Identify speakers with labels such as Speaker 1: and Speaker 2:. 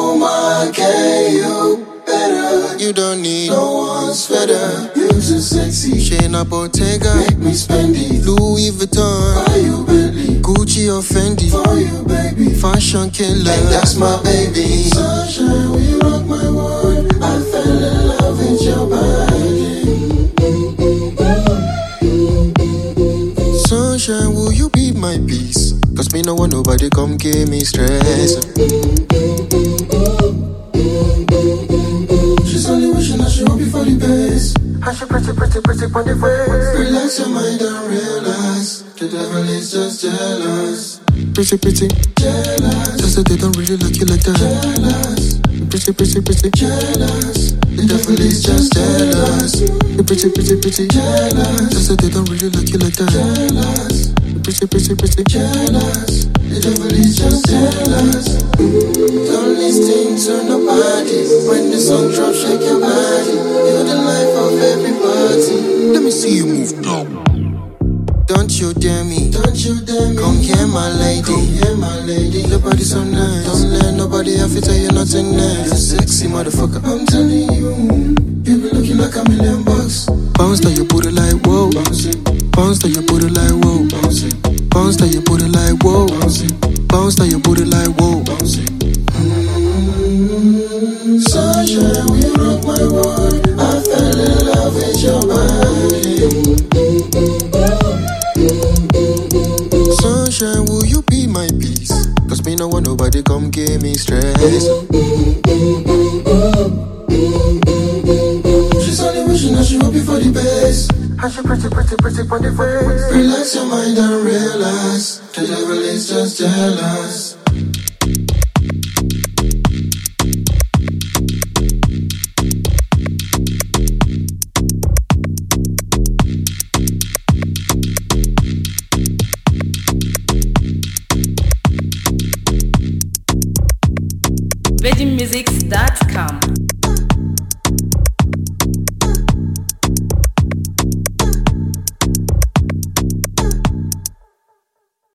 Speaker 1: woman, can you better?
Speaker 2: You don't need
Speaker 1: No one's better. You too sexy.
Speaker 2: Shayna Bottega,
Speaker 1: Make me spend it.
Speaker 2: Louis Vuitton,
Speaker 1: Buy you Bentley.
Speaker 2: Gucci or Fendi,
Speaker 1: For you, baby.
Speaker 2: fashion killer.
Speaker 1: And that's my baby. Sunshine, will you rock my world? I fell in love with your body.
Speaker 2: Sunshine, will you be my peace? Cause me no want nobody come give me stress.
Speaker 1: She's only wishing that she hope you for the best.
Speaker 2: And she pretty on the face.
Speaker 1: Relax your mind and realize the devil is just jealous.
Speaker 2: Pretty,
Speaker 1: Jealous,
Speaker 2: just that they don't really like you like that.
Speaker 1: jealous,
Speaker 2: Pretty,
Speaker 1: jealous. The devil is just jealous.
Speaker 2: you're pretty,
Speaker 1: Jealous,
Speaker 2: just that they don't really like you like that.
Speaker 1: jealous,
Speaker 2: Pretty,
Speaker 1: jealous. The devil is just jealous. Don't listen to nobody. When the song drops, shake your body. You're the life of everybody.
Speaker 2: let me see you move now. Don't you dare me,
Speaker 1: Don't you dare me.
Speaker 2: come here my lady.
Speaker 1: Come here, my lady.
Speaker 2: Your body so nice. Don't let nobody have to tell you nothing nice. You're sexy motherfucker.
Speaker 1: I'm telling you, you be looking like $1,000,000.
Speaker 2: Bounce that you put it like whoa.
Speaker 1: Bounce it,
Speaker 2: Bounce that you put it like whoa.
Speaker 1: bounce it,
Speaker 2: Bounce that you put it like whoa.
Speaker 1: bounce it,
Speaker 2: Bounce that you put it like whoa.
Speaker 1: bounce it. Sunshine, will you rock my world? I fell in love with your body.
Speaker 2: Sunshine, will you be my peace? Cause me no want nobody come give me stress.
Speaker 1: She's only wishing that she hope you for the best.
Speaker 2: And she pretty on the face.
Speaker 1: Relax your mind and realize the devil is just jealous.
Speaker 3: VeggieMusics.com